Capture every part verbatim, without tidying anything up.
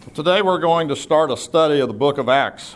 Today we're going to start a study of the book of Acts.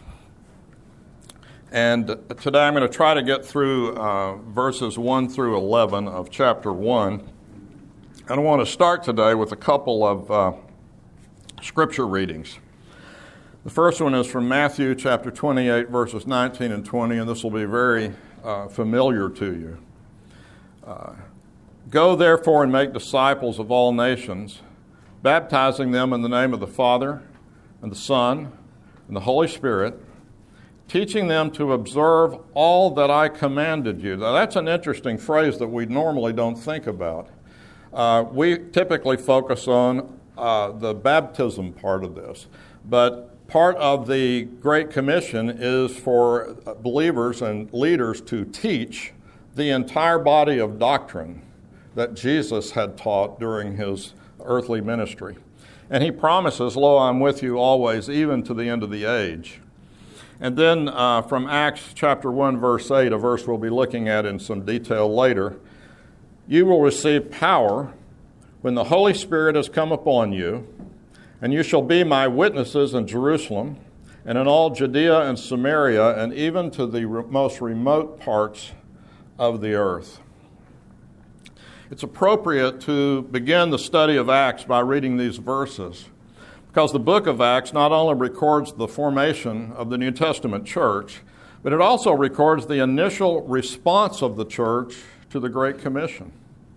And today I'm going to try to get through uh, verses one through eleven of chapter one. And I want to start today with a couple of uh, scripture readings. The first one is from Matthew chapter twenty-eight, verses nineteen and twenty, and this will be very uh, familiar to you. Uh, Go therefore and make disciples of all nations, baptizing them in the name of the Father and the Son and the Holy Spirit, teaching them to observe all that I commanded you. Now, that's an interesting phrase that we normally don't think about. Uh, we typically focus on uh, the baptism part of this, but part of the Great Commission is for believers and leaders to teach the entire body of doctrine that Jesus had taught during his earthly ministry. And he promises, lo, I'm with you always, even to the end of the age. And then uh, from Acts chapter one, verse eight, a verse we'll be looking at in some detail later, you will receive power when the Holy Spirit has come upon you, and you shall be my witnesses in Jerusalem and in all Judea and Samaria and even to the re- most remote parts of the earth. It's appropriate to begin the study of Acts by reading these verses because the book of Acts not only records the formation of the New Testament church, but it also records the initial response of the church to the Great Commission.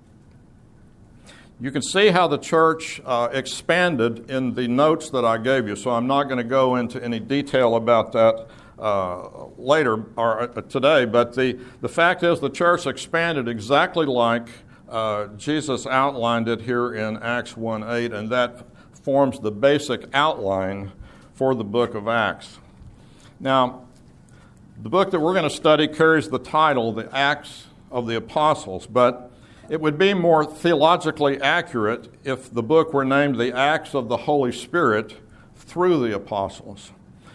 You can see how the church uh, expanded in the notes that I gave you, so I'm not going to go into any detail about that uh, later or uh, today, but the, the fact is the church expanded exactly like Uh, Jesus outlined it here in Acts one eight, and that forms the basic outline for the book of Acts. Now, the book that we're going to study carries the title, The Acts of the Apostles, but it would be more theologically accurate if the book were named The Acts of the Holy Spirit through the Apostles.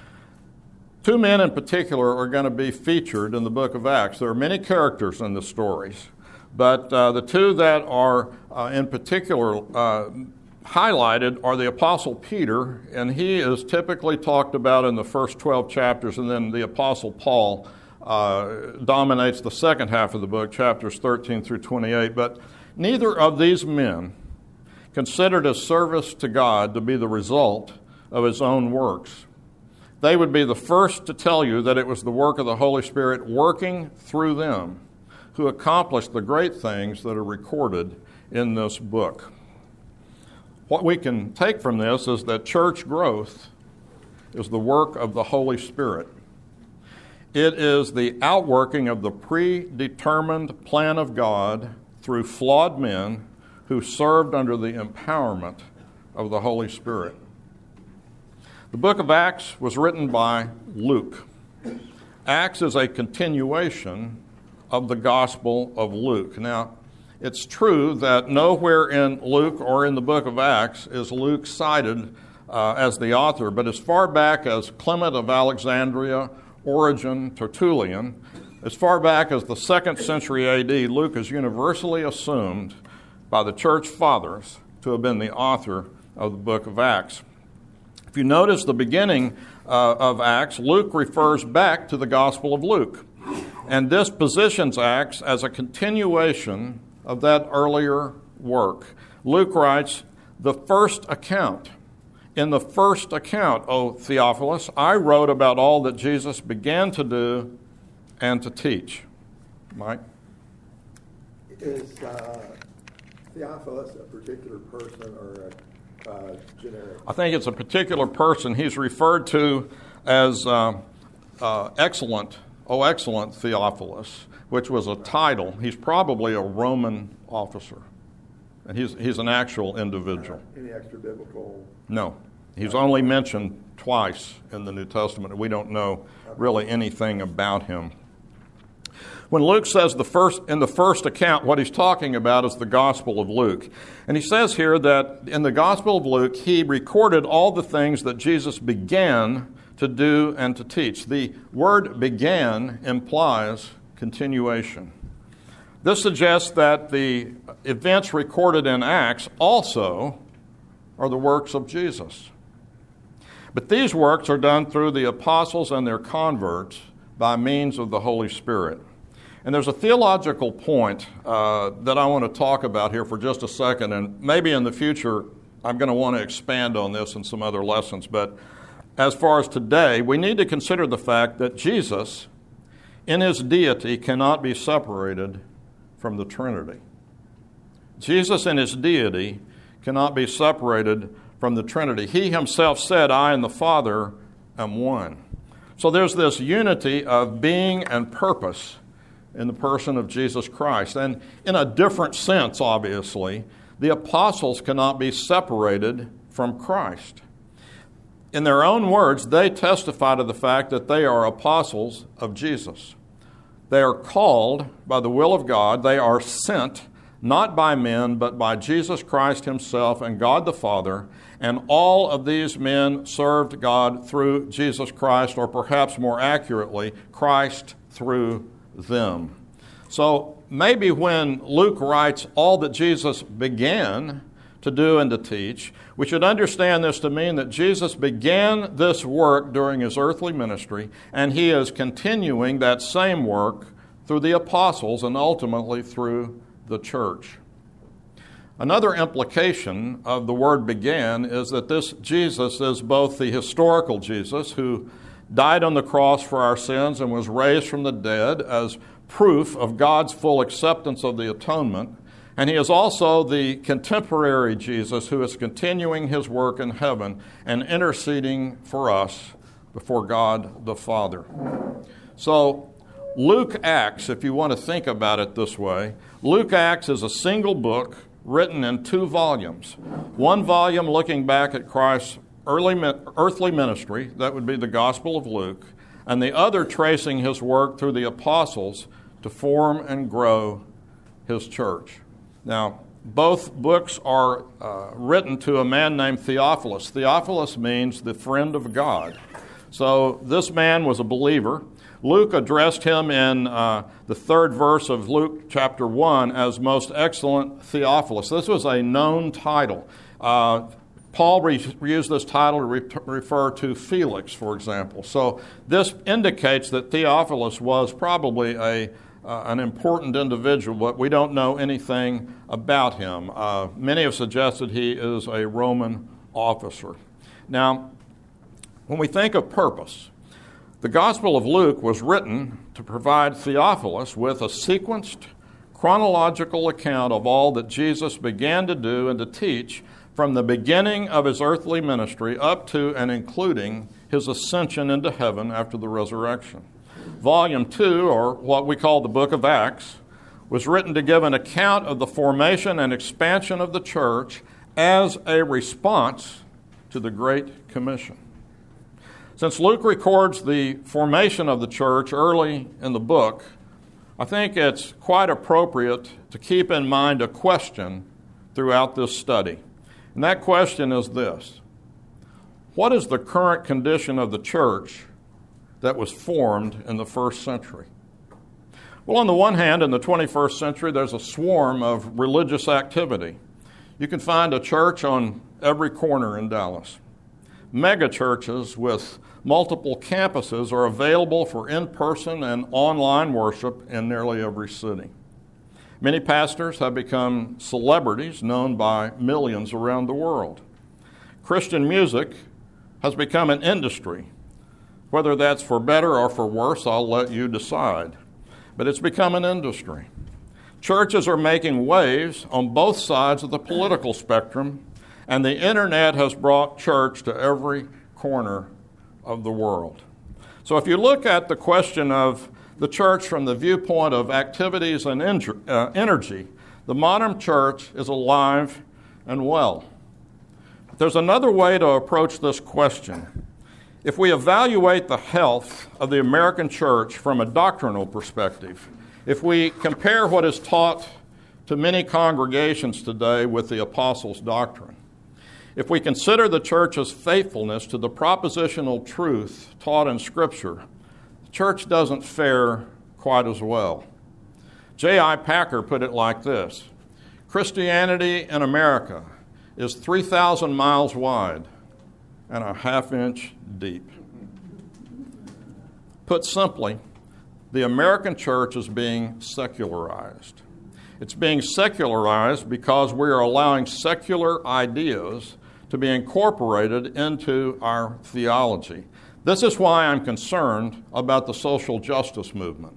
Two men in particular are going to be featured in the book of Acts. There are many characters in the stories. But uh, the two that are uh, in particular uh, highlighted are the Apostle Peter, and he is typically talked about in the first twelve chapters, and then the Apostle Paul uh, dominates the second half of the book, chapters thirteen through twenty-eight. But neither of these men considered his service to God to be the result of his own works. They would be the first to tell you that it was the work of the Holy Spirit working through them who accomplished the great things that are recorded in this book. What we can take from this is that church growth is the work of the Holy Spirit. It is the outworking of the predetermined plan of God through flawed men who served under the empowerment of the Holy Spirit. The book of Acts was written by Luke. Acts is a continuation of the Gospel of Luke. Now, it's true that nowhere in Luke or in the book of Acts is Luke cited uh, as the author, but as far back as Clement of Alexandria, Origen, Tertullian, as far back as the second century A D, Luke is universally assumed by the church fathers to have been the author of the book of Acts. If you notice the beginning uh, of Acts, Luke refers back to the Gospel of Luke. And this positions Acts as a continuation of that earlier work. Luke writes, the first account. In the first account, O Theophilus, I wrote about all that Jesus began to do and to teach. Mike? Is uh, Theophilus a particular person or a uh, generic? I think it's a particular person. He's referred to as uh, uh, excellent O excellent Theophilus, which was a title. He's probably a Roman officer, and he's he's an actual individual. Uh, any extra biblical? No. He's only mentioned twice in the New Testament, and we don't know really anything about him. When Luke says the first in the first account, what he's talking about is the Gospel of Luke. And he says here that in the Gospel of Luke, he recorded all the things that Jesus began to do and to teach. The word began implies continuation. This suggests that the events recorded in Acts also are the works of Jesus. But these works are done through the apostles and their converts by means of the Holy Spirit. And there's a theological point uh, that I want to talk about here for just a second, and maybe in the future I'm going to want to expand on this in some other lessons. But as far as today, we need to consider the fact that Jesus, in his deity, cannot be separated from the Trinity. Jesus in his deity cannot be separated from the Trinity. He himself said, I and the Father am one. So there's this unity of being and purpose in the person of Jesus Christ. And in a different sense, obviously, the apostles cannot be separated from Christ. In their own words, they testify to the fact that they are apostles of Jesus. They are called by the will of God. They are sent not by men, but by Jesus Christ himself and God the Father. And all of these men served God through Jesus Christ, or perhaps more accurately, Christ through them. So maybe when Luke writes all that Jesus began to do and to teach, we should understand this to mean that Jesus began this work during his earthly ministry, and he is continuing that same work through the apostles and ultimately through the church. Another implication of the word began is that this Jesus is both the historical Jesus who died on the cross for our sins and was raised from the dead as proof of God's full acceptance of the atonement, and he is also the contemporary Jesus who is continuing his work in heaven and interceding for us before God the Father. So Luke Acts, if you want to think about it this way, Luke Acts is a single book written in two volumes. One volume looking back at Christ's early earthly ministry, that would be the Gospel of Luke, and the other tracing his work through the apostles to form and grow his church. Now, both books are uh, written to a man named Theophilus. Theophilus means the friend of God. So this man was a believer. Luke addressed him in uh, the third verse of Luke chapter one as most excellent Theophilus. This was a known title. Uh, Paul re- used this title to re- refer to Felix, for example. So this indicates that Theophilus was probably a uh, an important individual, but we don't know anything about him. Uh, many have suggested he is a Roman officer. Now, when we think of purpose, the Gospel of Luke was written to provide Theophilus with a sequenced, chronological account of all that Jesus began to do and to teach from the beginning of his earthly ministry up to and including his ascension into heaven after the resurrection. Volume two, or what we call the Book of Acts, was written to give an account of the formation and expansion of the church as a response to the Great Commission. Since Luke records the formation of the church early in the book, I think it's quite appropriate to keep in mind a question throughout this study. And that question is this: what is the current condition of the church that was formed in the first century? Well, on the one hand, in the twenty-first century, there's a swarm of religious activity. You can find a church on every corner in Dallas. Mega churches with multiple campuses are available for in-person and online worship in nearly every city. Many pastors have become celebrities known by millions around the world. Christian music has become an industry. Whether that's for better or for worse, I'll let you decide. But it's become an industry. Churches are making waves on both sides of the political spectrum, and the internet has brought church to every corner of the world. So if you look at the question of the church from the viewpoint of activities and uh, energy, the modern church is alive and well. But there's another way to approach this question. If we evaluate the health of the American church from a doctrinal perspective, if we compare what is taught to many congregations today with the apostles' doctrine, if we consider the church's faithfulness to the propositional truth taught in Scripture, the church doesn't fare quite as well. J I Packer put it like this: Christianity in America is three thousand miles wide and a half inch deep. Put simply, the American church is being secularized. It's being secularized because we are allowing secular ideas to be incorporated into our theology. This is why I'm concerned about the social justice movement.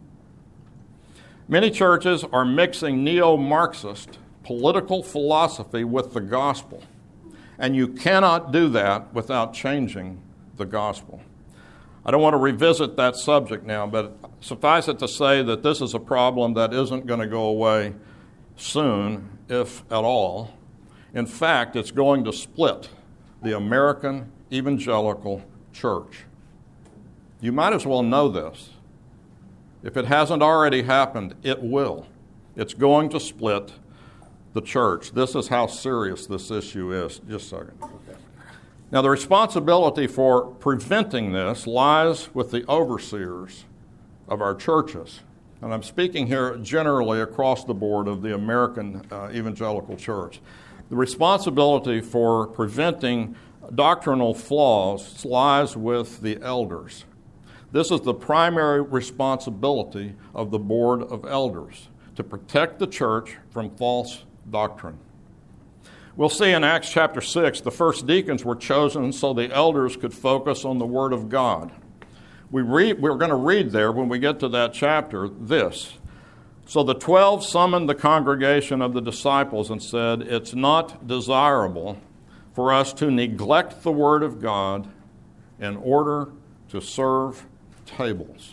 Many churches are mixing neo-Marxist political philosophy with the gospel, and you cannot do that without changing the gospel. I don't want to revisit that subject now, but suffice it to say that this is a problem that isn't going to go away soon, if at all. In fact, it's going to split the American evangelical church. You might as well know this. If it hasn't already happened, it will. It's going to split the church. This is how serious this issue is. Just a second. Okay. Now, the responsibility for preventing this lies with the overseers of our churches. And I'm speaking here generally across the board of the American uh, evangelical church. The responsibility for preventing doctrinal flaws lies with the elders. This is the primary responsibility of the board of elders, to protect the church from false doctrine. We'll see in Acts chapter six, the first deacons were chosen so the elders could focus on the Word of God. We read, we're going to read there when we get to that chapter this. So the twelve summoned the congregation of the disciples and said, "It's not desirable for us to neglect the Word of God in order to serve tables."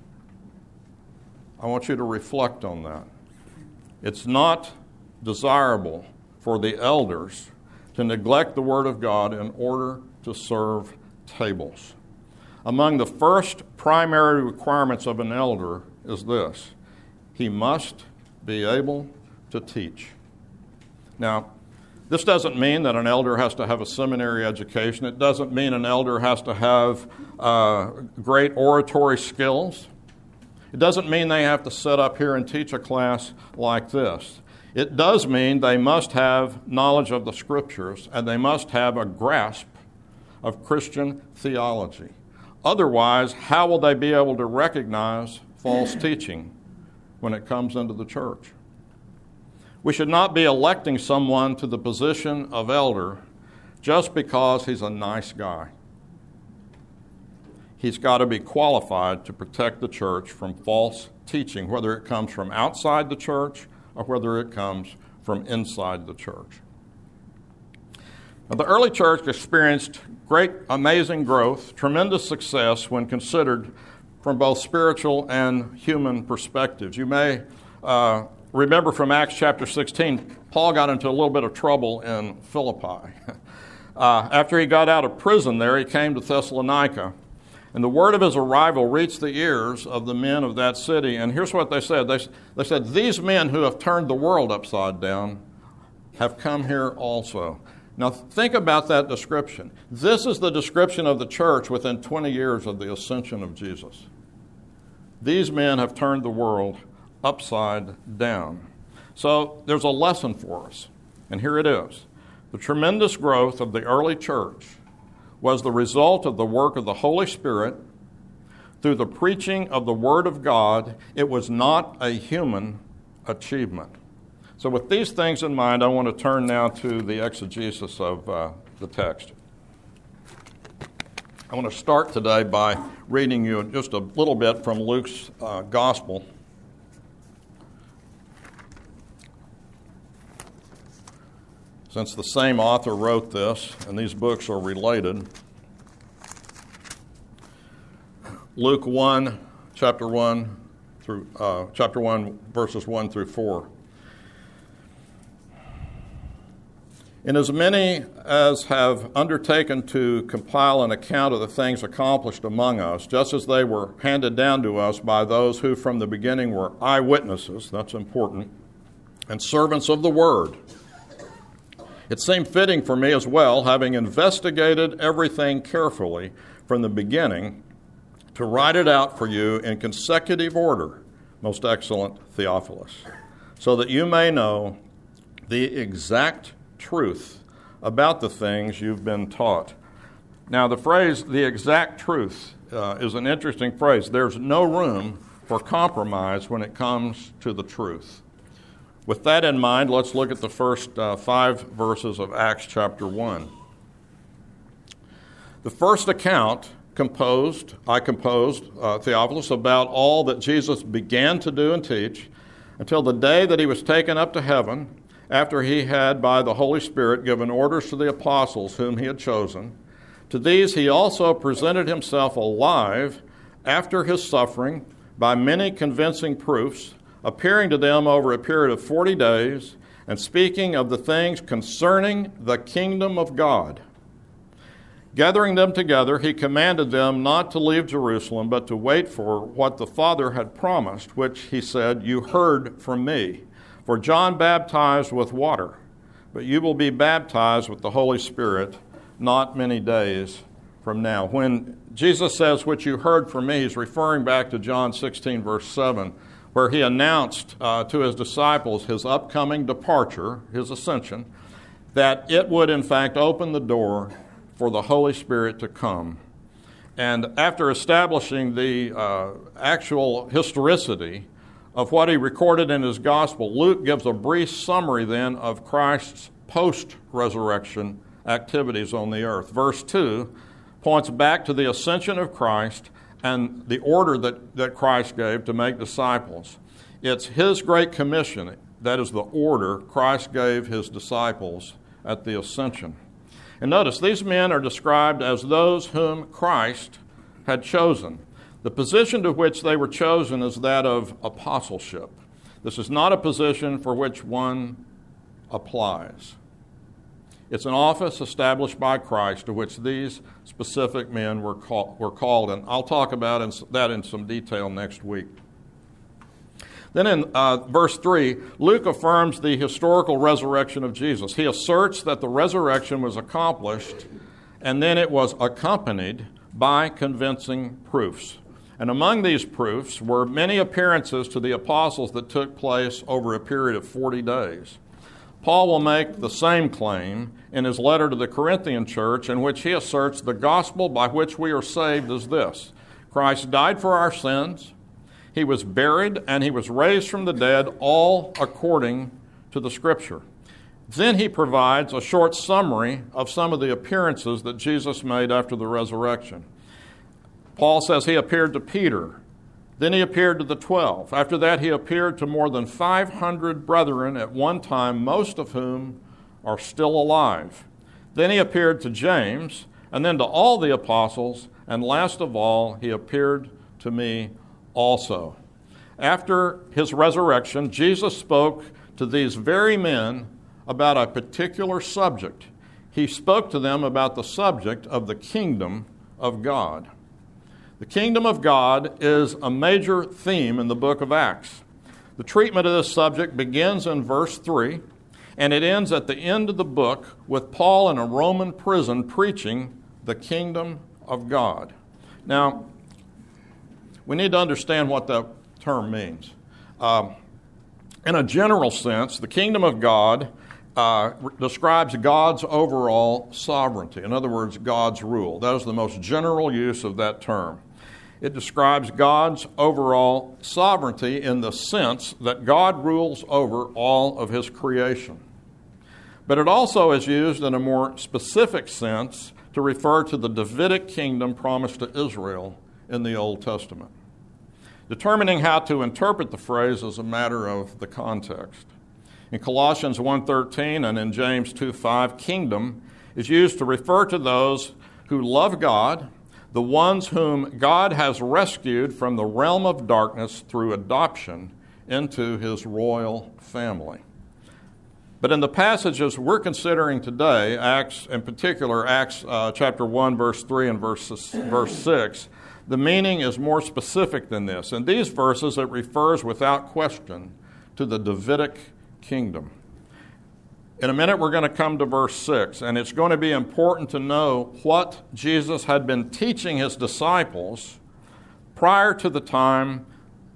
I want you to reflect on that. It's not desirable for the elders to neglect the Word of God in order to serve tables. Among the first primary requirements of an elder is this: he must be able to teach. Now, this doesn't mean that an elder has to have a seminary education. It doesn't mean an elder has to have uh, great oratory skills. It doesn't mean they have to sit up here and teach a class like this. It does mean they must have knowledge of the Scriptures, and they must have a grasp of Christian theology. Otherwise, how will they be able to recognize false teaching when it comes into the church? We should not be electing someone to the position of elder just because he's a nice guy. He's got to be qualified to protect the church from false teaching, whether it comes from outside the church or whether it comes from inside the church. Now, the early church experienced great, amazing growth, tremendous success when considered from both spiritual and human perspectives. You may uh, remember from Acts chapter sixteen, Paul got into a little bit of trouble in Philippi. Uh, after he got out of prison there, he came to Thessalonica, and the word of his arrival reached the ears of the men of that city. And here's what they said. They, they said, "These men who have turned the world upside down have come here also." Now think about that description. This is the description of the church within twenty years of the ascension of Jesus. These men have turned the world upside down. So there's a lesson for us, and here it is. The tremendous growth of the early church was the result of the work of the Holy Spirit through the preaching of the Word of God. It was not a human achievement. So with these things in mind, I want to turn now to the exegesis of uh, the text. I want to start today by reading you just a little bit from Luke's uh, Gospel. Since the same author wrote this, and these books are related, Luke one, chapter one through uh, chapter one, verses one through four. "And as many as have undertaken to compile an account of the things accomplished among us, just as they were handed down to us by those who from the beginning were eyewitnesses," that's important, "and servants of the word, it seemed fitting for me as well, having investigated everything carefully from the beginning, to write it out for you in consecutive order, most excellent Theophilus, so that you may know the exact truth about the things you've been taught, Now, the phrase, the exact truth, uh, is an interesting phrase. There's no room for compromise when it comes to the truth. With that in mind, let's look at the first uh, five verses of Acts chapter one. The first account composed, I composed, uh, Theophilus, about all that Jesus began to do and teach until the day that he was taken up to heaven, after he had, by the Holy Spirit, given orders to the apostles whom he had chosen. To these he also presented himself alive after his suffering by many convincing proofs, appearing to them over a period of forty days, and speaking of the things concerning the kingdom of God. Gathering them together, he commanded them not to leave Jerusalem, but to wait for what the Father had promised, which he said, "You heard from me. For John baptized with water, but you will be baptized with the Holy Spirit not many days from now." When Jesus says, "Which you heard from me," he's referring back to John sixteen, verse seven, where he announced uh, to his disciples his upcoming departure, his ascension, that it would in fact open the door for the Holy Spirit to come. And after establishing the uh, actual historicity of what he recorded in his gospel, Luke gives a brief summary then of Christ's post-resurrection activities on the earth. Verse two points back to the ascension of Christ and the order that, that Christ gave to make disciples. It's his great commission, that is the order Christ gave his disciples at the ascension. And notice, these men are described as those whom Christ had chosen. The position to which they were chosen is that of apostleship. This is not a position for which one applies. It's an office established by Christ to which these specific men were, call, were called, and I'll talk about in, that in some detail next week. Then in uh, verse three, Luke affirms the historical resurrection of Jesus. He asserts that the resurrection was accomplished, and then it was accompanied by convincing proofs. And among these proofs were many appearances to the apostles that took place over a period of forty days. Paul will make the same claim in his letter to the Corinthian church, in which he asserts the gospel by which we are saved is this: Christ died for our sins, he was buried, and he was raised from the dead, all according to the Scripture. Then he provides a short summary of some of the appearances that Jesus made after the resurrection. Paul says he appeared to Peter. Then he appeared to the twelve. After that, he appeared to more than five hundred brethren at one time, most of whom are still alive. Then he appeared to James, and then to all the apostles, and last of all, he appeared to me also. After his resurrection, Jesus spoke to these very men about a particular subject. He spoke to them about the subject of the kingdom of God. The kingdom of God is a major theme in the book of Acts. The treatment of this subject begins in verse three, and it ends at the end of the book with Paul in a Roman prison preaching the kingdom of God. Now, we need to understand what that term means. Um, in a general sense, the kingdom of God uh, describes God's overall sovereignty. In other words, God's rule. That is the most general use of that term. It describes God's overall sovereignty in the sense that God rules over all of his creation. But it also is used in a more specific sense to refer to the Davidic kingdom promised to Israel in the Old Testament. Determining how to interpret the phrase is a matter of the context. In Colossians one thirteen and in James two five, kingdom is used to refer to those who love God, the ones whom God has rescued from the realm of darkness through adoption into his royal family. But in the passages we're considering today, Acts, in particular Acts uh, chapter one, verse three and verse, verse six, the meaning is more specific than this. In these verses, it refers without question to the Davidic kingdom. In a minute, we're going to come to verse six, and it's going to be important to know what Jesus had been teaching his disciples prior to the time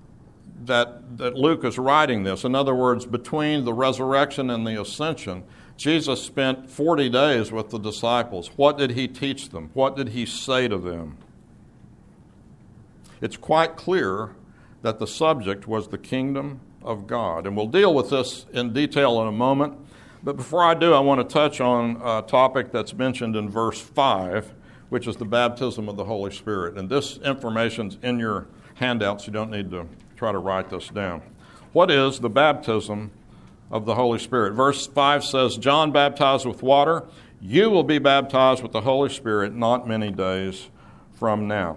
that, that Luke is writing this. In other words, between the resurrection and the ascension, Jesus spent forty days with the disciples. What did he teach them? What did he say to them? It's quite clear that the subject was the kingdom of God. And we'll deal with this in detail in a moment. But before I do, I want to touch on a topic that's mentioned in verse five, which is the baptism of the Holy Spirit. And this information's in your handouts. You don't need to try to write this down. What is the baptism of the Holy Spirit? Verse five says, John baptized with water. You will be baptized with the Holy Spirit not many days from now.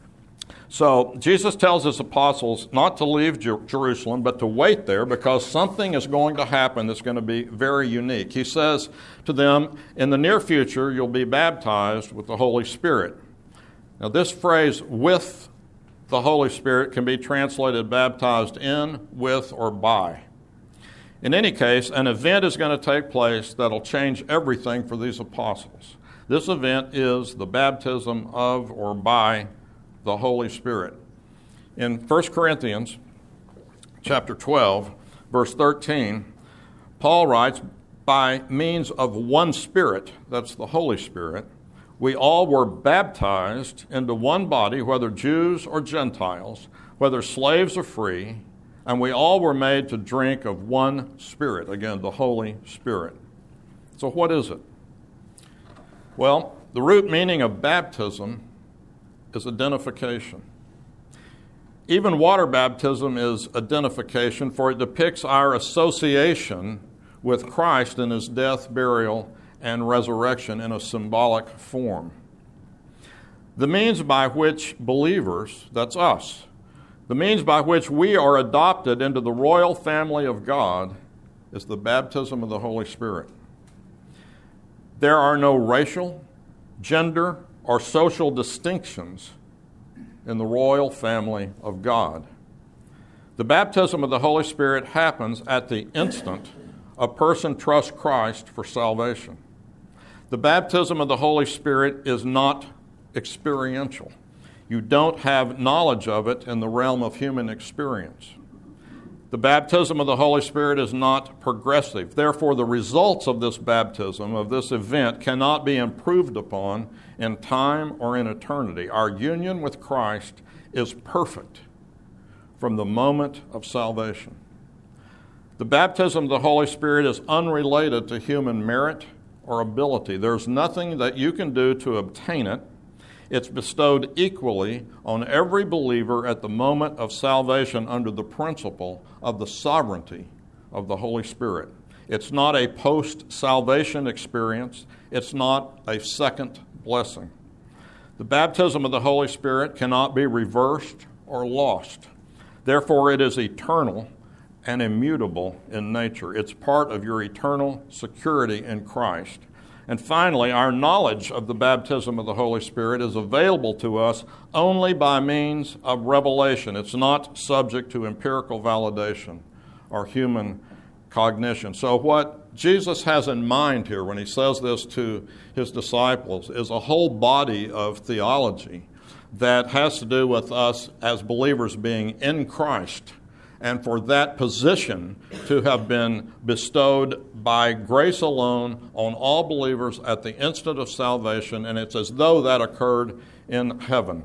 So Jesus tells his apostles not to leave Jer- Jerusalem, but to wait there because something is going to happen that's going to be very unique. He says to them, in the near future, you'll be baptized with the Holy Spirit. Now this phrase, with the Holy Spirit, can be translated baptized in, with, or by. In any case, an event is going to take place that'll change everything for these apostles. This event is the baptism of or by the Holy Spirit. In First Corinthians chapter twelve, verse thirteen, Paul writes, by means of one Spirit, that's the Holy Spirit, we all were baptized into one body, whether Jews or Gentiles, whether slaves or free, and we all were made to drink of one Spirit, again, the Holy Spirit. So what is it? Well, the root meaning of baptism is identification. Even water baptism is identification, for it depicts our association with Christ in his death, burial, and resurrection in a symbolic form. The means by which believers, that's us, the means by which we are adopted into the royal family of God is the baptism of the Holy Spirit. There are no racial, gender, or social distinctions in the royal family of God. The baptism of the Holy Spirit happens at the instant a person trusts Christ for salvation. The baptism of the Holy Spirit is not experiential. You don't have knowledge of it in the realm of human experience. The baptism of the Holy Spirit is not progressive. Therefore, the results of this baptism, of this event, cannot be improved upon in time or in eternity. Our union with Christ is perfect from the moment of salvation. The baptism of the Holy Spirit is unrelated to human merit or ability. There's nothing that you can do to obtain it. It's bestowed equally on every believer at the moment of salvation under the principle of the sovereignty of the Holy Spirit. It's not a post-salvation experience. It's not a second blessing. The baptism of the Holy Spirit cannot be reversed or lost. Therefore, it is eternal and immutable in nature. It's part of your eternal security in Christ. And finally, our knowledge of the baptism of the Holy Spirit is available to us only by means of revelation. It's not subject to empirical validation or human cognition. So what Jesus has in mind here when he says this to his disciples is a whole body of theology that has to do with us as believers being in Christ, and for that position to have been bestowed by grace alone on all believers at the instant of salvation, and it's as though that occurred in heaven.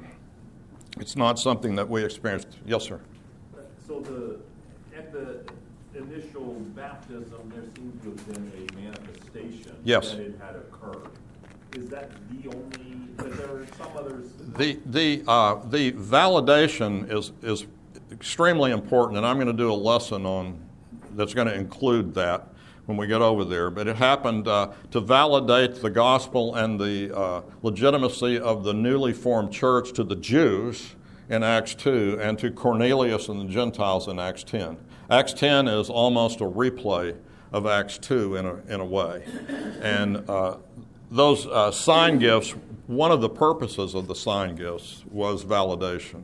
It's not something that we experienced. Yes, sir? So the at the initial baptism, there seems to have been a manifestation yes. that it had occurred. Is that the only, but there are some others? The, the, uh, the validation is is extremely important, and I'm going to do a lesson on that's going to include that when we get over there. But it happened uh, to validate the gospel and the uh, legitimacy of the newly formed church to the Jews in Acts two and to Cornelius and the Gentiles in Acts ten. Acts ten is almost a replay of Acts two in a, in a way. And uh, those uh, sign gifts, one of the purposes of the sign gifts was validation.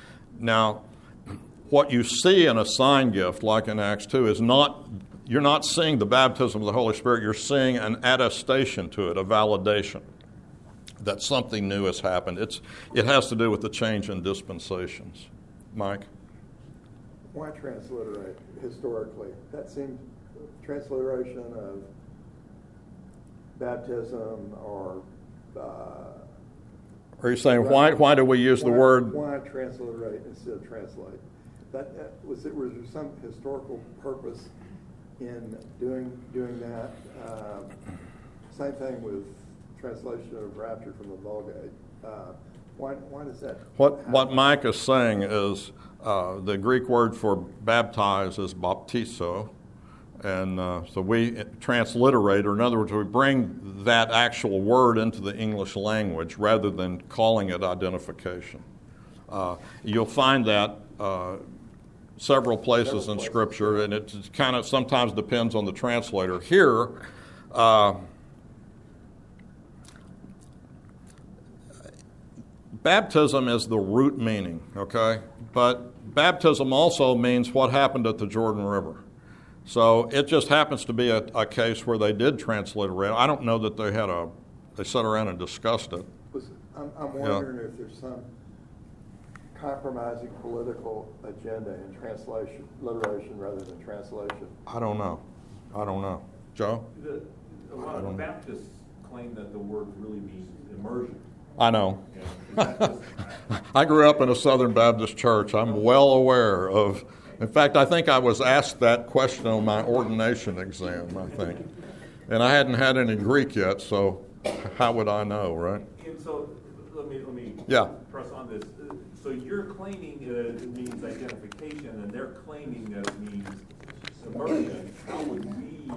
Now, what you see in a sign gift, like in Acts two, is not, you're not seeing the baptism of the Holy Spirit, you're seeing an attestation to it, a validation that something new has happened. It's, it has to do with the change in dispensations. Mike? Why transliterate historically? That seems transliteration of baptism or... Uh, Are you saying why why do we use why, the word? Why transliterate instead of translate? That, that was it. Was there some historical purpose in doing doing that? Uh, same thing with translation of rapture from the Vulgate. Uh, why why does that? What happen? what Mike is saying is uh, the Greek word for baptize is baptizo. And uh, so we transliterate, or in other words, we bring that actual word into the English language rather than calling it identification. Uh, you'll find that uh, several places several in places. Scripture, and it kind of sometimes depends on the translator. Here, uh, baptism is the root meaning, okay? But baptism also means what happened at the Jordan River. So it just happens to be a, a case where they did transliterate. I don't know that they had a, they sat around and discussed it. Was, I'm, I'm wondering yeah. if there's some compromising political agenda in translation, literation rather than translation. I don't know. I don't know. Joe? The, a lot of Baptists claim that the word really means immersion. I know. Yeah, just, I grew up in a Southern Baptist church. I'm well aware of... In fact, I think I was asked that question on my ordination exam, I think. And I hadn't had any Greek yet, so how would I know, right? And so let me let me yeah. press on this. So you're claiming uh, it means identification, and they're claiming that it means immersion. How would we...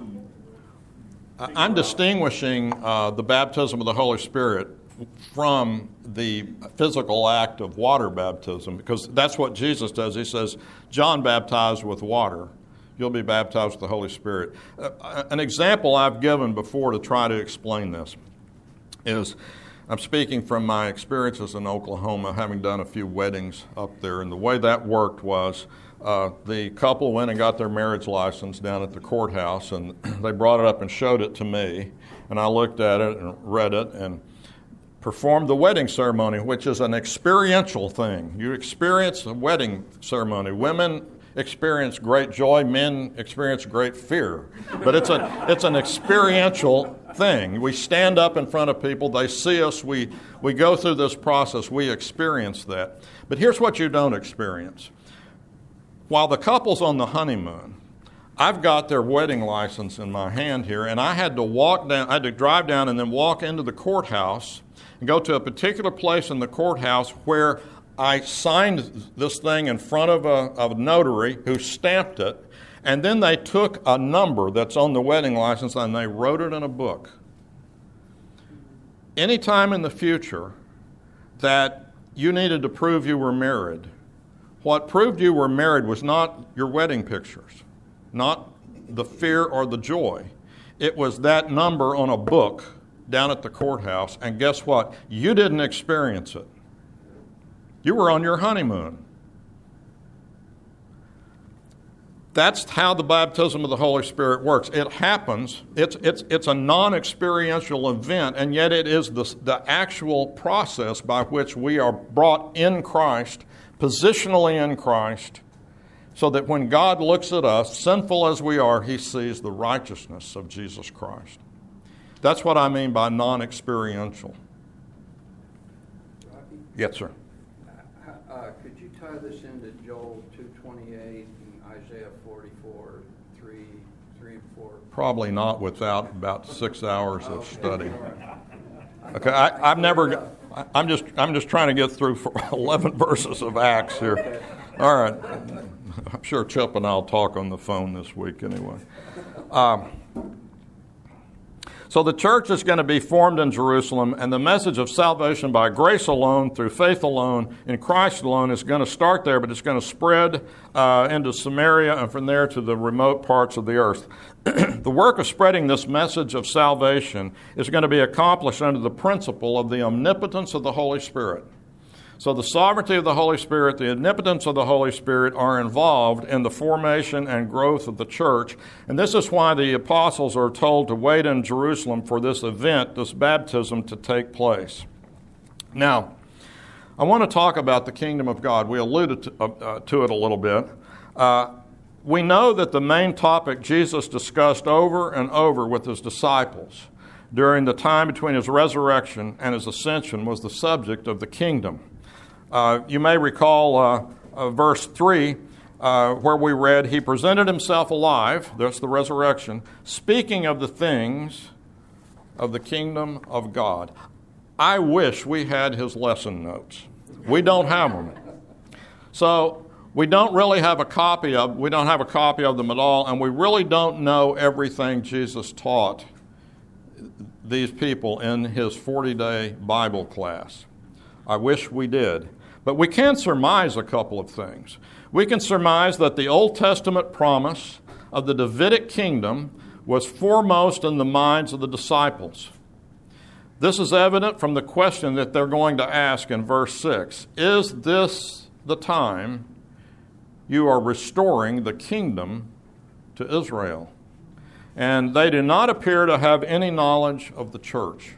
I'm distinguishing uh, the baptism of the Holy Spirit from the physical act of water baptism, because that's what Jesus does. He says, John baptized with water. You'll be baptized with the Holy Spirit. Uh, an example I've given before to try to explain this is, I'm speaking from my experiences in Oklahoma, having done a few weddings up there, and the way that worked was uh, the couple went and got their marriage license down at the courthouse, and they brought it up and showed it to me, and I looked at it and read it, and performed the wedding ceremony, which is an experiential thing. You experience a wedding ceremony. Women experience great joy, men experience great fear. But it's a it's an experiential thing. We stand up in front of people, they see us, we, we go through this process, we experience that. But here's what you don't experience. While the couple's on the honeymoon, I've got their wedding license in my hand here, and I had to walk down, I had to drive down and then walk into the courthouse and go to a particular place in the courthouse where I signed this thing in front of a, of a notary who stamped it, and then they took a number that's on the wedding license and they wrote it in a book. Anytime in the future that you needed to prove you were married, what proved you were married was not your wedding pictures, not the fear or the joy. It was that number on a book down at the courthouse, and guess what? You didn't experience it. You were on your honeymoon. That's how the baptism of the Holy Spirit works. It happens. It's it's it's a non-experiential event, and yet it is the, the actual process by which we are brought in Christ, positionally in Christ, so that when God looks at us, sinful as we are, He sees the righteousness of Jesus Christ. That's what I mean by non-experiential. Rocky? Yes, sir. Uh, uh, could you tie this into Joel two twenty-eight and Isaiah forty-four, three, three and four? Probably not without about six hours of study. Okay, I, I've never. I'm just. I'm just trying to get through for eleven verses of Acts here. All right. I'm sure Chip and I'll talk on the phone this week anyway. Um, So the church is going to be formed in Jerusalem, and the message of salvation by grace alone, through faith alone, in Christ alone is going to start there, but it's going to spread uh, into Samaria and from there to the remote parts of the earth. The work of spreading this message of salvation is going to be accomplished under the principle of the omnipotence of the Holy Spirit. So the sovereignty of the Holy Spirit, the omnipotence of the Holy Spirit are involved in the formation and growth of the church. And this is why the apostles are told to wait in Jerusalem for this event, this baptism, to take place. Now, I want to talk about the kingdom of God. We alluded to, uh, uh, to it a little bit. Uh, we know that the main topic Jesus discussed over and over with his disciples during the time between his resurrection and his ascension was the subject of the kingdom. Uh, you may recall uh, uh, verse three, uh, where we read, he presented himself alive, that's the resurrection, speaking of the things of the kingdom of God. I wish we had his lesson notes. We don't have them. So we don't really have a copy of, we don't have a copy of them at all, and we really don't know everything Jesus taught these people in his forty-day Bible class. I wish we did. But we can surmise a couple of things. We can surmise that the Old Testament promise of the Davidic kingdom was foremost in the minds of the disciples. This is evident from the question that they're going to ask in verse six. Is this the time you are restoring the kingdom to Israel? And they do not appear to have any knowledge of the church.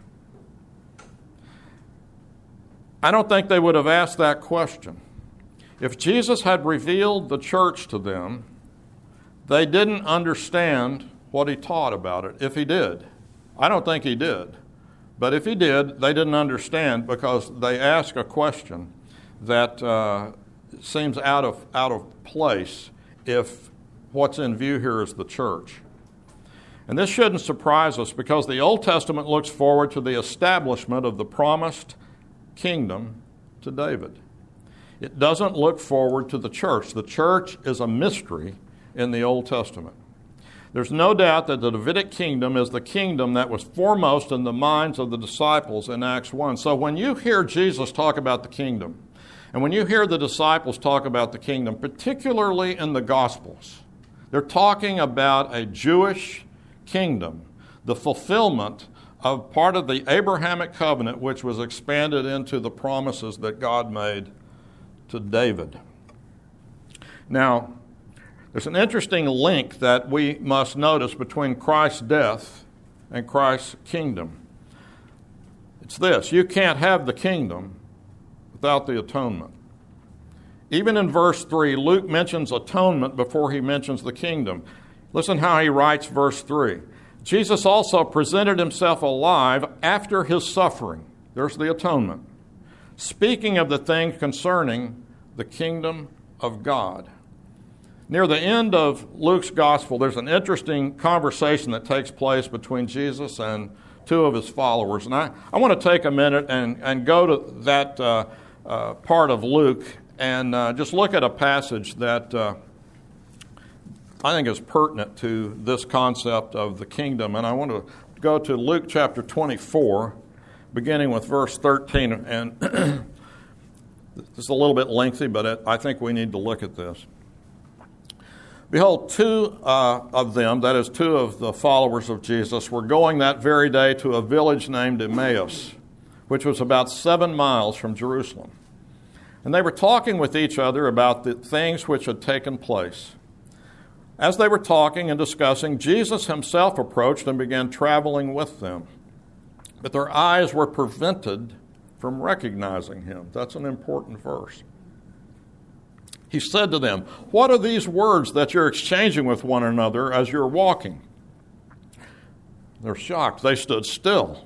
I don't think they would have asked that question. If Jesus had revealed the church to them, they didn't understand what he taught about it, if he did. I don't think he did. But if he did, they didn't understand because they ask a question that uh, seems out of, out of place if what's in view here is the church. And this shouldn't surprise us because the Old Testament looks forward to the establishment of the promised kingdom to David. It doesn't look forward to the church. The church is a mystery in the Old Testament. There's no doubt that the Davidic kingdom is the kingdom that was foremost in the minds of the disciples in Acts one. So when you hear Jesus talk about the kingdom, and when you hear the disciples talk about the kingdom, particularly in the Gospels, they're talking about a Jewish kingdom, the fulfillment of part of the Abrahamic covenant, which was expanded into the promises that God made to David. Now, there's an interesting link that we must notice between Christ's death and Christ's kingdom. It's this: you can't have the kingdom without the atonement. Even in verse three, Luke mentions atonement before he mentions the kingdom. Listen how he writes verse three. Jesus also presented himself alive after his suffering. There's the atonement. Speaking of the things concerning the kingdom of God. Near the end of Luke's gospel, there's an interesting conversation that takes place between Jesus and two of his followers. And I, I want to take a minute and, and go to that uh, uh, part of Luke and uh, just look at a passage that uh, I think is pertinent to this concept of the kingdom. And I want to go to Luke chapter twenty-four, beginning with verse thirteen. And this is a little bit lengthy, but it, I think we need to look at this. Behold, two uh, of them, that is, two of the followers of Jesus, were going that very day to a village named Emmaus, which was about seven miles from Jerusalem. And they were talking with each other about the things which had taken place. As they were talking and discussing, Jesus himself approached and began traveling with them. But their eyes were prevented from recognizing him. That's an important verse. He said to them, "What are these words that you're exchanging with one another as you're walking?" They're shocked. They stood still.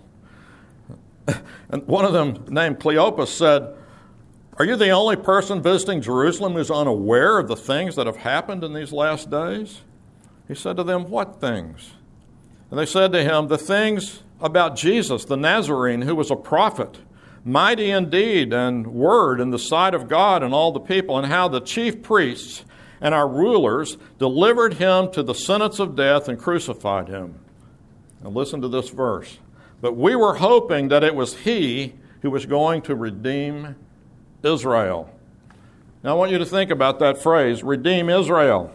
And one of them, named Cleopas, said, "Are you the only person visiting Jerusalem who's unaware of the things that have happened in these last days?" He said to them, "What things?" And they said to him, "The things about Jesus, the Nazarene, who was a prophet, mighty in deed and word in the sight of God and all the people, and how the chief priests and our rulers delivered him to the sentence of death and crucified him." Now listen to this verse. "But we were hoping that it was he who was going to redeem Israel." Now I want you to think about that phrase, redeem Israel.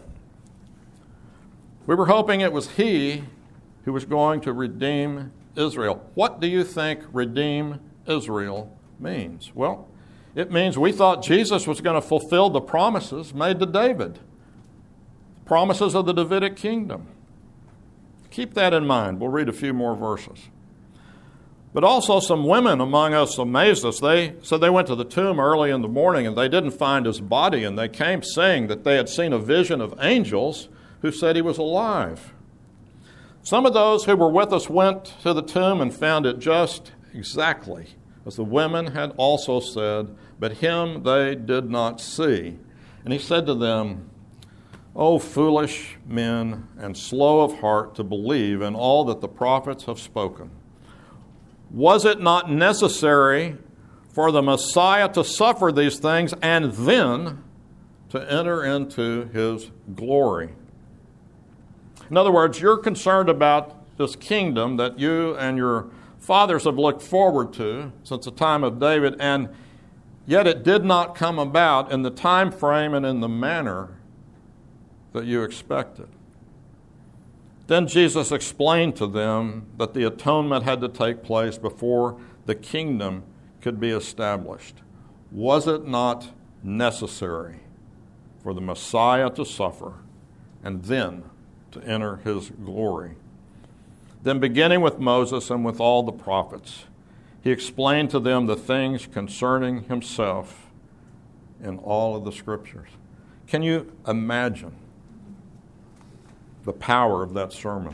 We were hoping it was he who was going to redeem Israel. What do you think redeem Israel means? Well, it means we thought Jesus was going to fulfill the promises made to David, promises of the Davidic kingdom. Keep that in mind. We'll read a few more verses. But also some women among us amazed us. They said they went to the tomb early in the morning and they didn't find his body, and they came saying that they had seen a vision of angels who said he was alive. Some of those who were with us went to the tomb and found it just exactly as the women had also said, but him they did not see. And he said to them, O foolish men and slow of heart to believe in all that the prophets have spoken. Was it not necessary for the Messiah to suffer these things and then to enter into his glory? In other words, you're concerned about this kingdom that you and your fathers have looked forward to since the time of David, and yet it did not come about in the time frame and in the manner that you expected. Then Jesus explained to them that the atonement had to take place before the kingdom could be established. Was it not necessary for the Messiah to suffer and then to enter his glory? Then, beginning with Moses and with all the prophets, he explained to them the things concerning himself in all of the scriptures. Can you imagine the power of that sermon?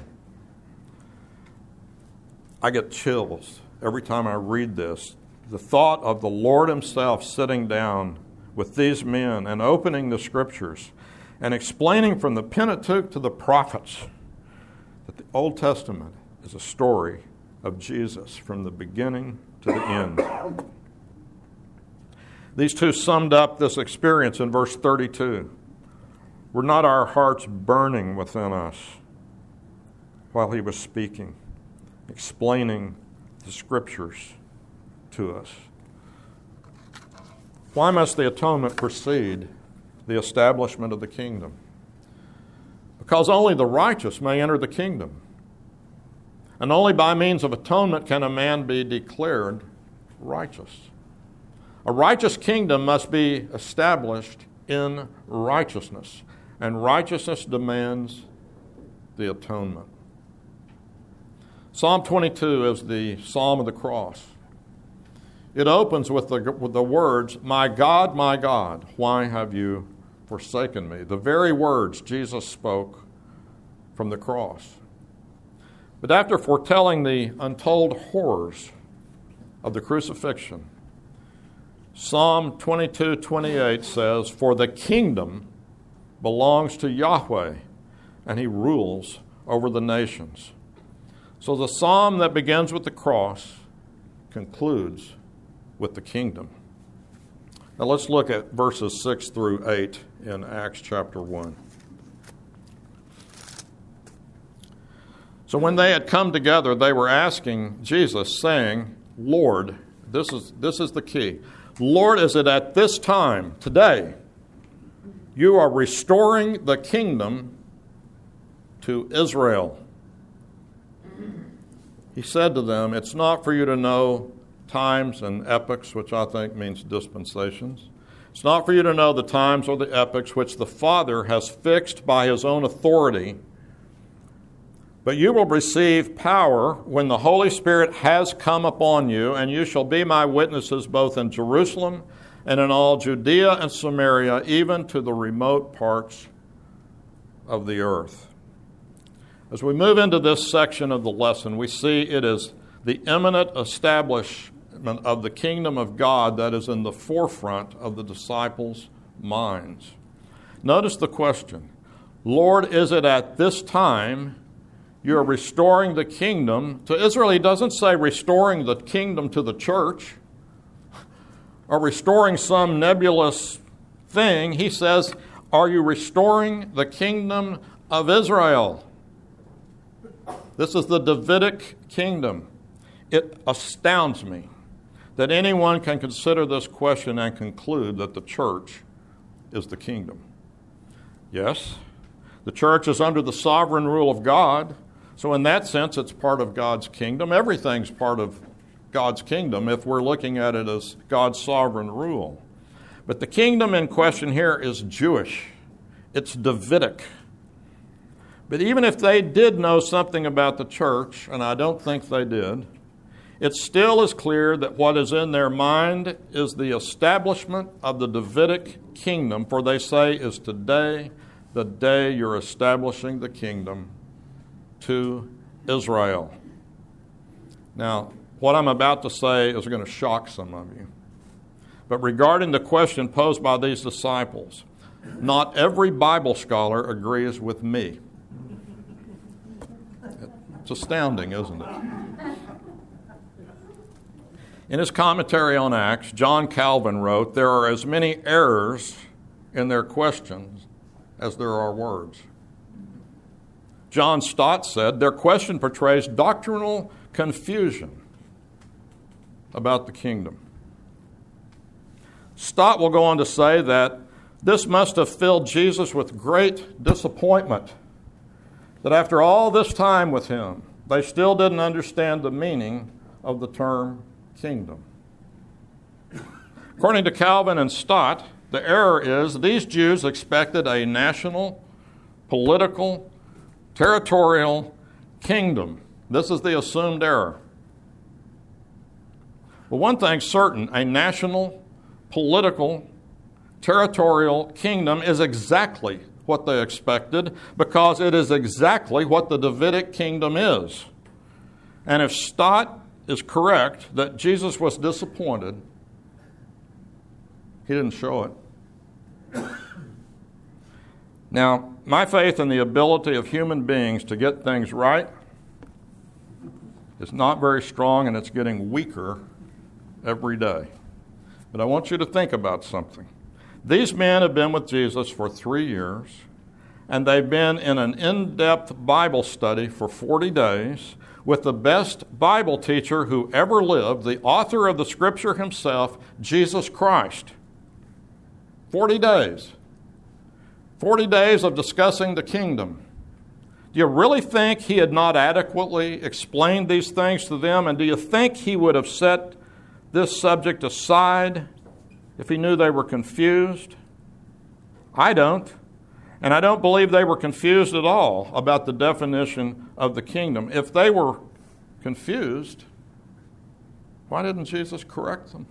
I get chills every time I read this. The thought of the Lord himself sitting down with these men and opening the scriptures and explaining from the Pentateuch to the prophets that the Old Testament is a story of Jesus from the beginning to the end. These two summed up this experience in verse thirty-two. Were not our hearts burning within us while he was speaking, explaining the scriptures to us? Why must the atonement precede the establishment of the kingdom? Because only the righteous may enter the kingdom. And only by means of atonement can a man be declared righteous. A righteous kingdom must be established in righteousness, and righteousness demands the atonement. Psalm twenty-two is the Psalm of the Cross. It opens with the, with the words, "My God, my God, why have you forsaken me?" The very words Jesus spoke from the cross. But after foretelling the untold horrors of the crucifixion, Psalm twenty-two twenty-eight says, "For the kingdom belongs to Yahweh, and he rules over the nations." So the psalm that begins with the cross concludes with the kingdom. Now let's look at verses six through eight in Acts chapter one. So when they had come together, they were asking Jesus, saying, "Lord," this is, this is the key, "Lord, is it at this time, today, you are restoring the kingdom to Israel?" He said to them, "It's not for you to know times and epochs," which I think means dispensations. "It's not for you to know the times or the epochs which the Father has fixed by his own authority, but you will receive power when the Holy Spirit has come upon you, and you shall be my witnesses both in Jerusalem and in all Judea and Samaria, even to the remote parts of the earth." As we move into this section of the lesson, we see it is the imminent establishment of the kingdom of God that is in the forefront of the disciples' minds. Notice the question, "Lord, is it at this time you're restoring the kingdom to Israel?" He doesn't say restoring the kingdom to the church or restoring some nebulous thing. He says, are you restoring the kingdom of Israel? This is the Davidic kingdom. It astounds me that anyone can consider this question and conclude that the church is the kingdom. Yes, the church is under the sovereign rule of God, so in that sense it's part of God's kingdom. Everything's part of God's kingdom if we're looking at it as God's sovereign rule. But the kingdom in question here is Jewish. It's Davidic. But even if they did know something about the church, and I don't think they did, it still is clear that what is in their mind is the establishment of the Davidic kingdom, for they say, "Is today the day you're establishing the kingdom to Israel. Now, what I'm about to say is going to shock some of you. But regarding the question posed by these disciples, not every Bible scholar agrees with me. It's astounding, isn't it? In his commentary on Acts, John Calvin wrote, "There are as many errors in their questions as there are words." John Stott said, "Their question portrays doctrinal confusion about the kingdom." Stott will go on to say that this must have filled Jesus with great disappointment, that after all this time with him, they still didn't understand the meaning of the term kingdom. According to Calvin and Stott, the error is these Jews expected a national, political, territorial kingdom. This is the assumed error. But one thing's certain, a national, political, territorial kingdom is exactly what they expected, because it is exactly what the Davidic kingdom is. And if Stott is correct that Jesus was disappointed, he didn't show it. Now, my faith in the ability of human beings to get things right is not very strong, and it's getting weaker every day. But I want you to think about something. These men have been with Jesus for three years, and they've been in an in-depth Bible study for forty days with the best Bible teacher who ever lived, the author of the Scripture himself, Jesus Christ. forty days. forty days of discussing the kingdom. Do you really think he had not adequately explained these things to them? And do you think he would have set this subject aside if he knew they were confused? I don't. And I don't believe they were confused at all about the definition of the kingdom. If they were confused, why didn't Jesus correct them?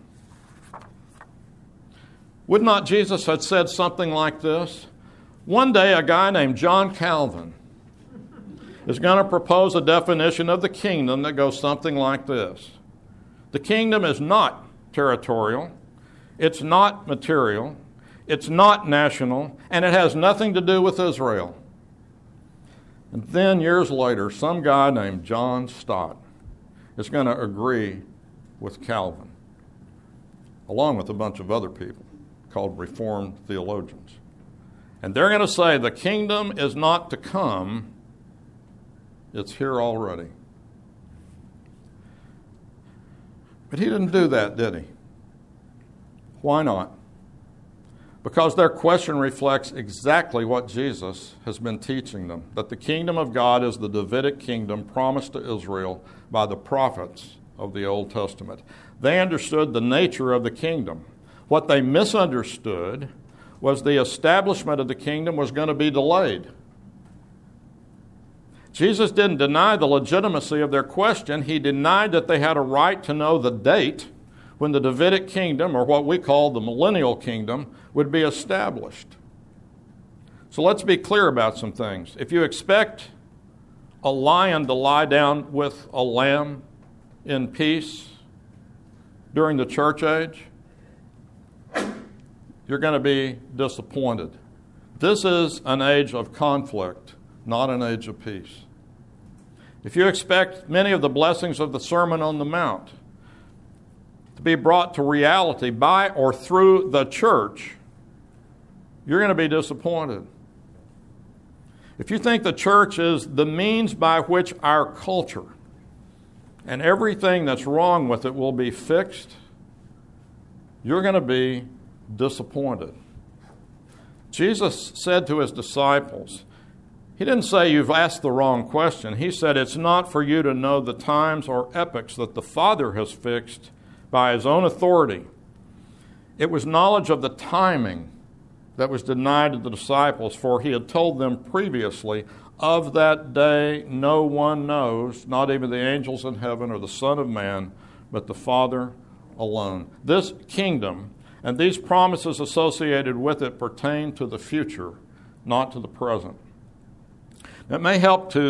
Would not Jesus have said something like this? One day a guy named John Calvin is going to propose a definition of the kingdom that goes something like this. The kingdom is not territorial, it's not material, it's not national, and it has nothing to do with Israel. And then years later, some guy named John Stott is going to agree with Calvin, along with a bunch of other people called Reformed theologians. And they're going to say the kingdom is not to come, it's here already. But he didn't do that, did he? Why not? Because their question reflects exactly what Jesus has been teaching them, that the kingdom of God is the Davidic kingdom promised to Israel by the prophets of the Old Testament. They understood the nature of the kingdom. What they misunderstood was the establishment of the kingdom was going to be delayed. Jesus didn't deny the legitimacy of their question. He denied that they had a right to know the date when the Davidic kingdom, or what we call the millennial kingdom, would be established. So let's be clear about some things. If you expect a lion to lie down with a lamb in peace during the church age, you're going to be disappointed. This is an age of conflict, not an age of peace. If you expect many of the blessings of the Sermon on the Mount to be brought to reality by or through the church, you're going to be disappointed. If you think the church is the means by which our culture and everything that's wrong with it will be fixed, you're going to be disappointed. Jesus said to his disciples, he didn't say you've asked the wrong question. He said it's not for you to know the times or epochs that the Father has fixed by his own authority. It was knowledge of the timing that was denied to the disciples, for he had told them previously, of that day no one knows, not even the angels in heaven or the Son of Man, but the Father alone. This kingdom and these promises associated with it pertain to the future, not to the present. It may help to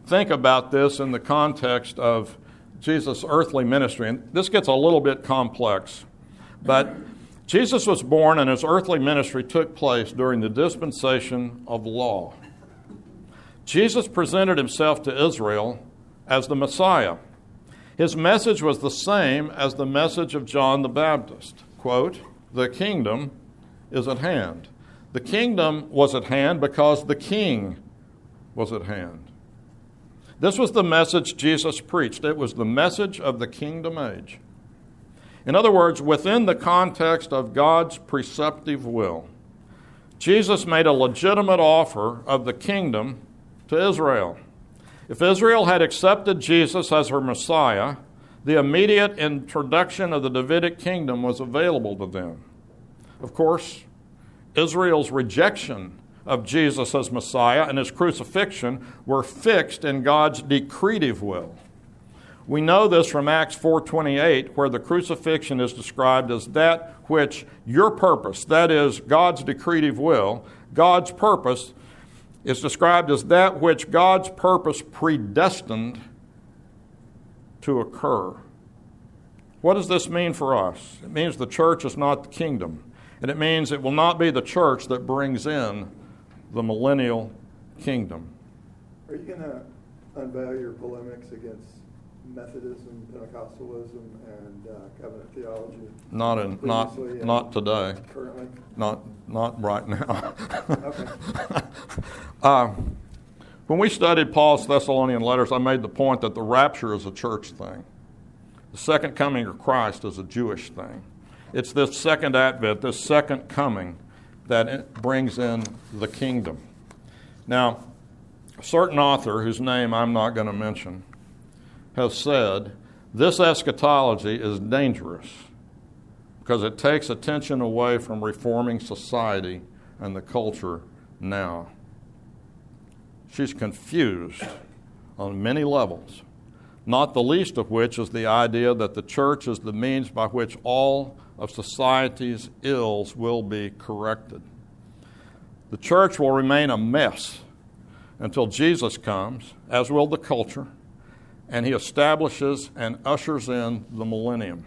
think about this in the context of Jesus' earthly ministry. And this gets a little bit complex, but Jesus was born and his earthly ministry took place during the dispensation of law. Jesus presented himself to Israel as the Messiah. His message was the same as the message of John the Baptist. Quote, "The kingdom is at hand." The kingdom was at hand because the king was at hand. This was the message Jesus preached. It was the message of the kingdom age. In other words, within the context of God's preceptive will, Jesus made a legitimate offer of the kingdom to Israel. If Israel had accepted Jesus as her Messiah, the immediate introduction of the Davidic kingdom was available to them. Of course, Israel's rejection of Jesus as Messiah and his crucifixion were fixed in God's decretive will. We know this from Acts four twenty-eight, where the crucifixion is described as that which your purpose, that is God's decretive will, God's purpose is described as that which God's purpose predestined to occur. What does this mean for us? It means the church is not the kingdom, and it means it will not be the church that brings in the millennial kingdom. Are you going to unveil your polemics against Methodism, Pentecostalism, and uh, covenant theology? Not in, not, not today. Currently? Not, not right now. Okay. uh, when we studied Paul's Thessalonian letters, I made the point that the rapture is a church thing. The second coming of Christ is a Jewish thing. It's this second advent, this second coming, that it brings in the kingdom. Now, a certain author, whose name I'm not going to mention, has said, this eschatology is dangerous because it takes attention away from reforming society and the culture now. She's confused on many levels, not the least of which is the idea that the church is the means by which all of society's ills will be corrected. The church will remain a mess until Jesus comes, as will the culture, and he establishes and ushers in the millennium.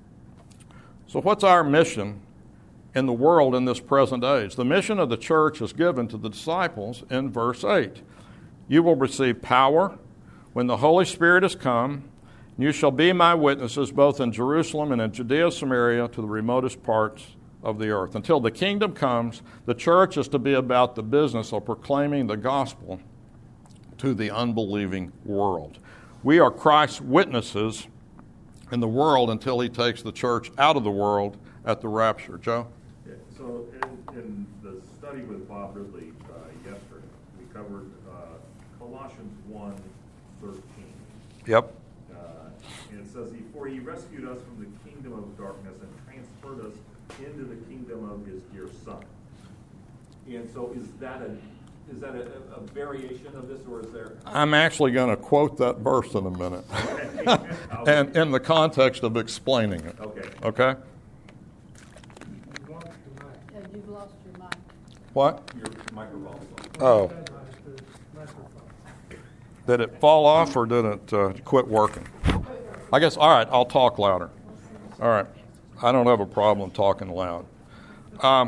So what's our mission in the world in this present age? The mission of the church is given to the disciples in verse eight. You will receive power when the Holy Spirit has come. You shall be my witnesses both in Jerusalem and in Judea, Samaria, to the remotest parts of the earth. Until the kingdom comes, the church is to be about the business of proclaiming the gospel to the unbelieving world. We are Christ's witnesses in the world until he takes the church out of the world at the rapture. Joe? Yeah, so in, in the study with Bob Ridley uh, yesterday, we covered uh, Colossians one thirteen. Yep. Uh, and it says, for he rescued us from the kingdom of darkness and transferred us into the kingdom of his dear Son. And so is that a Is that a, a variation of this, or is there? I'm actually going to quote that verse in a minute, and in the context of explaining it. Okay. Okay. You've lost your mic. Yeah, you've lost your mic. What? Your microphone's on. Oh. Did it fall off, or did it uh, quit working? I guess. All right. I'll talk louder. All right. I don't have a problem talking loud. Um,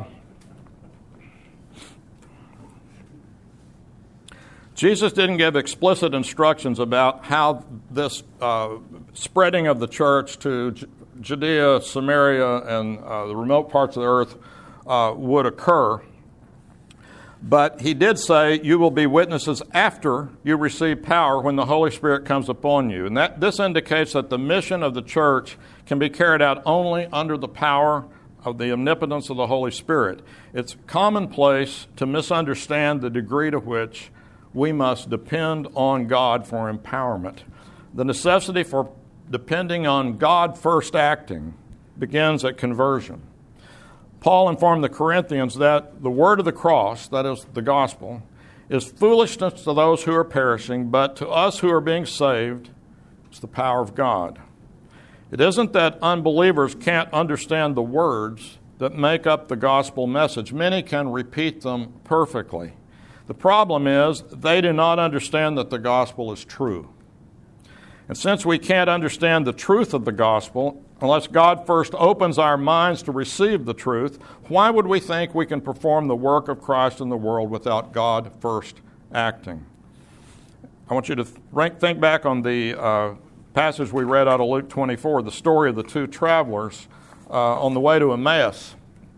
Jesus didn't give explicit instructions about how this uh, spreading of the church to J- Judea, Samaria, and uh, the remote parts of the earth uh, would occur. But he did say, you will be witnesses after you receive power when the Holy Spirit comes upon you. And that this indicates that the mission of the church can be carried out only under the power of the omnipotence of the Holy Spirit. It's commonplace to misunderstand the degree to which we must depend on God for empowerment. The necessity for depending on God first acting begins at conversion. Paul informed the Corinthians that the word of the cross, that is the gospel, is foolishness to those who are perishing, but to us who are being saved, it's the power of God. It isn't that unbelievers can't understand the words that make up the gospel message. Many can repeat them perfectly. The problem is they do not understand that the gospel is true. And since we can't understand the truth of the gospel unless God first opens our minds to receive the truth, why would we think we can perform the work of Christ in the world without God first acting? I want you to think back on the uh, passage we read out of Luke twenty-four, the story of the two travelers uh, on the way to Emmaus.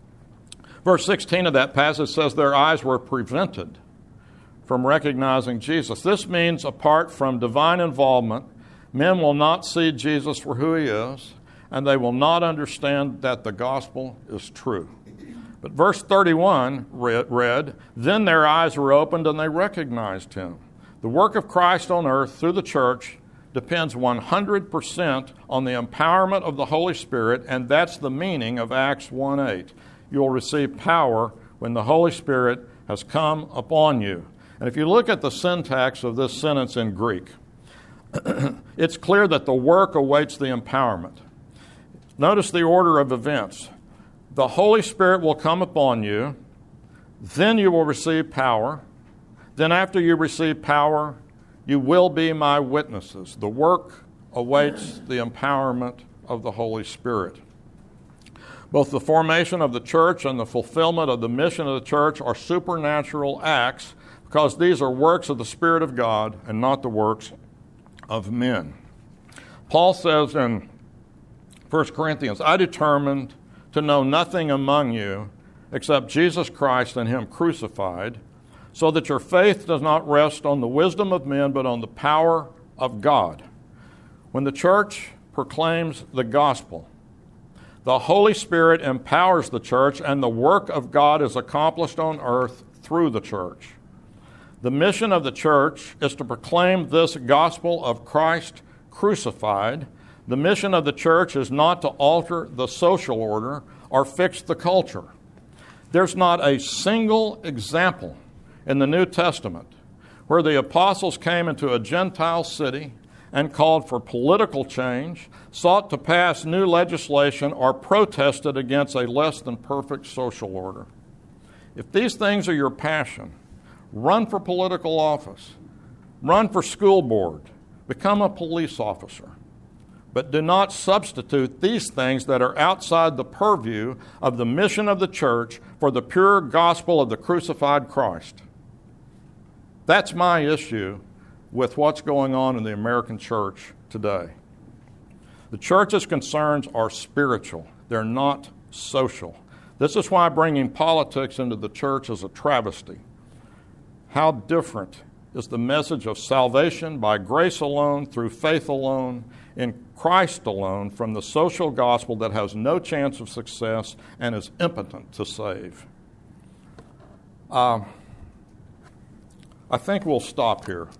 Verse sixteen of that passage says their eyes were prevented from recognizing Jesus. This means apart from divine involvement, men will not see Jesus for who he is, and they will not understand that the gospel is true. But verse thirty-one read, then their eyes were opened and they recognized him. The work of Christ on earth through the church depends one hundred percent on the empowerment of the Holy Spirit, and that's the meaning of Acts one eight. You'll receive power when the Holy Spirit has come upon you. And if you look at the syntax of this sentence in Greek, it's clear that the work awaits the empowerment. Notice the order of events. The Holy Spirit will come upon you, then you will receive power. Then after you receive power, you will be my witnesses. The work awaits the empowerment of the Holy Spirit. Both the formation of the church and the fulfillment of the mission of the church are supernatural acts because these are works of the Spirit of God and not the works of men. Paul says in First Corinthians, I determined to know nothing among you except Jesus Christ and him crucified, so that your faith does not rest on the wisdom of men, but on the power of God. When the church proclaims the gospel, the Holy Spirit empowers the church, and the work of God is accomplished on earth through the church. The mission of the church is to proclaim this gospel of Christ crucified. The mission of the church is not to alter the social order or fix the culture. There's not a single example in the New Testament where the apostles came into a Gentile city and called for political change, sought to pass new legislation, or protested against a less than perfect social order. If these things are your passion, run for political office, run for school board, become a police officer. But do not substitute these things that are outside the purview of the mission of the church for the pure gospel of the crucified Christ. That's my issue with what's going on in the American church today. The church's concerns are spiritual. They're not social. This is why bringing politics into the church is a travesty. How different is the message of salvation by grace alone, through faith alone, in Christ alone, from the social gospel that has no chance of success and is impotent to save. Uh, I think we'll stop here.